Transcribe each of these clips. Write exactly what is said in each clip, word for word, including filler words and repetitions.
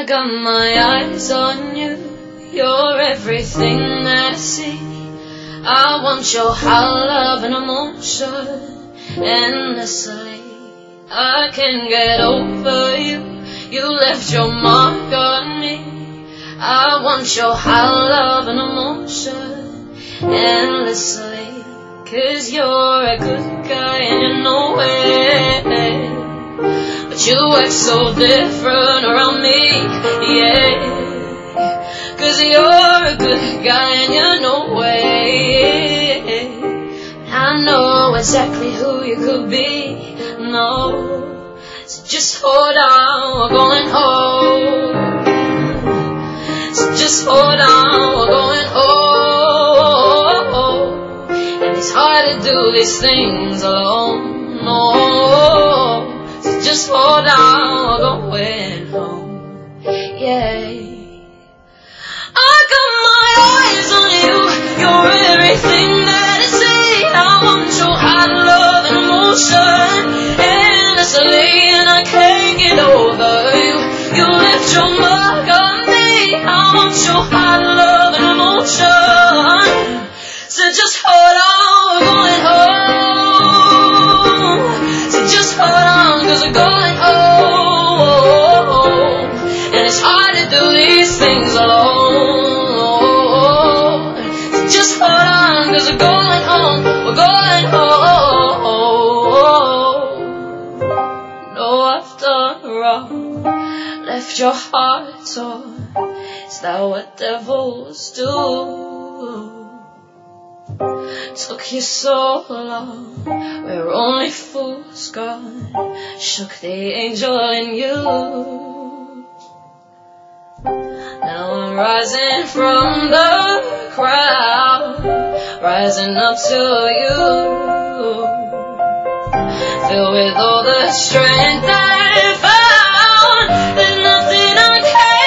I got my eyes on you, you're everything that I see. I want your hot love and emotion endlessly. I can't get over you, you left your mark on me. I want your hot love and emotion endlessly. Cause you're a good guy and you know it, but you act so different around me, yeah. Cause you're a good guy and you know it. I know exactly who you could be, no. So just hold on, we're going home. So just hold on, we're going home. And it's hard to do these things alone, no. So just hold on, we're going home, yeah. I got my eyes on you, you're everything that I see. I want your hot love and emotion endlessly, and I can't get over you, you left your mark on me. I want your hot love and emotion, so just hold on, we're going home. So just hold on, cause we're going home. And it's hard to do these things alone. So just hold on, cause we're going home. We're going home. No, I've done wrong, left your heart torn. Is that what devils do? Took you so long, where only fools gone, shook the angel in you. Now I'm rising from the crowd, rising up to you, filled with all the strength I found. There's nothing I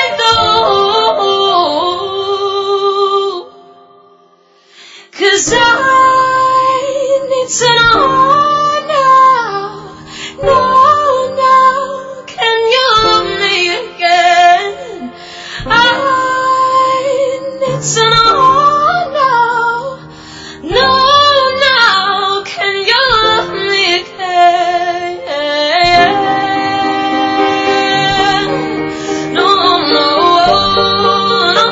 can't do, cause I need to know now, no, no, can you love me again? I need to know now, no, no, can you love me again? No, no, no.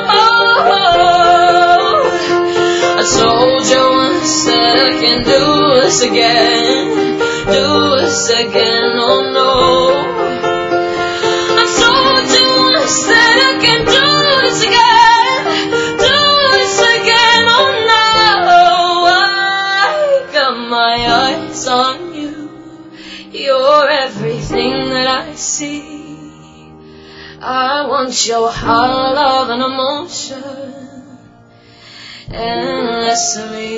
I told you once that I can do this again, do this again, oh no. I told you once that I can do this again, do this again, oh no. I got my eyes on you, you're everything that I see. I want your hot love and emotion endlessly.